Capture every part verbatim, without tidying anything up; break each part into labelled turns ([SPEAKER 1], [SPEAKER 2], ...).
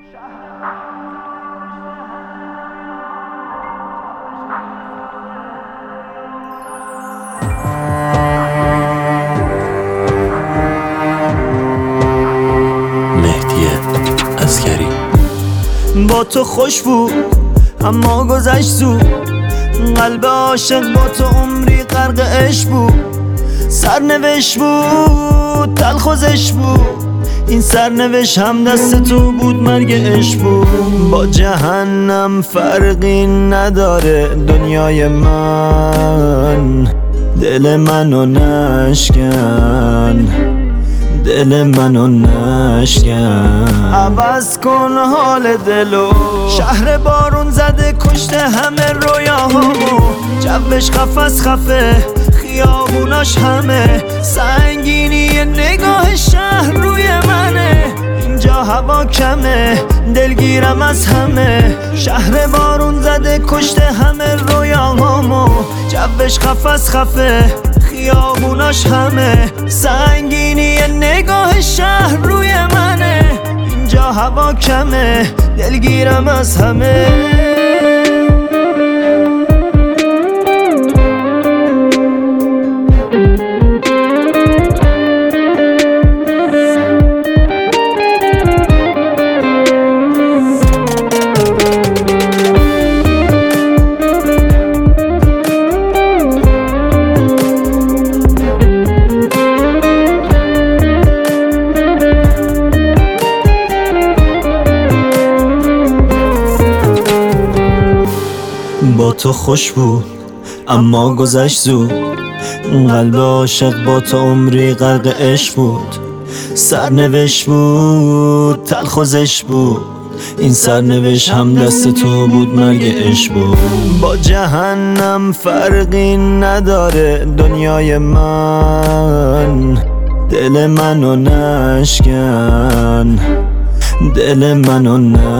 [SPEAKER 1] با تو خوش بود اما گذشت زود، قلب عاشق با تو عمری غرق عشق بود. سرنوشت بود تلخوزش بود، این سرنوشت هم دست تو بود مرگ عشق بود. با جهنم فرقی نداره دنیای من، دل منو نشکن، دل منو نشکن. عوض کن حال دلو، شهر بارون زده کشته همه رویاهامو. جوش قفس خفه خیابوناش همه، سنگینی نگاه شهر روی منه. اینجا هوا کمه دلگیرم از همه، شهر بارون زده کشته همه رویاهامو. جوش قفس خفه خیابوناش همه، سنگینی نگاه شهر روی منه. اینجا هوا کمه دلگیرم از همه. با تو خوش بود اما گذشت زود، قلب عاشق با تو عمری غرق عشق بود. سرنوشت بود تلخوزش بود، این سرنوشت هم دست تو بود مرگ عشق بود. با جهنم فرقی نداره دنیای من، دل منو نشکن، دل منو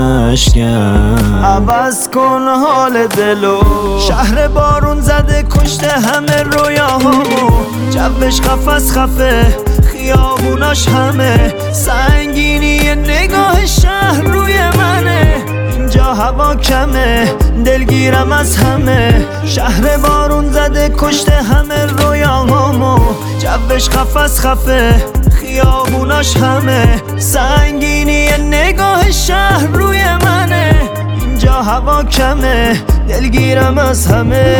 [SPEAKER 1] نشکن. عوض کن حال دلو، شهر بارون زده کشته همه رویاهامو. جوش قفس خفه خیابوناش همه، سنگینی نگاه شهر روی منه. اینجا هوا کمه دلگیرم از همه، شهر بارون زده کشته همه رویاهامو. جوش قفس خفه خیابوناش همه، سنگینی نگاه شهر روی منه. اینجا هوا کمه دلگیرم از همه.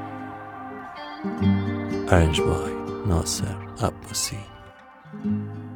[SPEAKER 2] Arranged by Nasser Abbasi.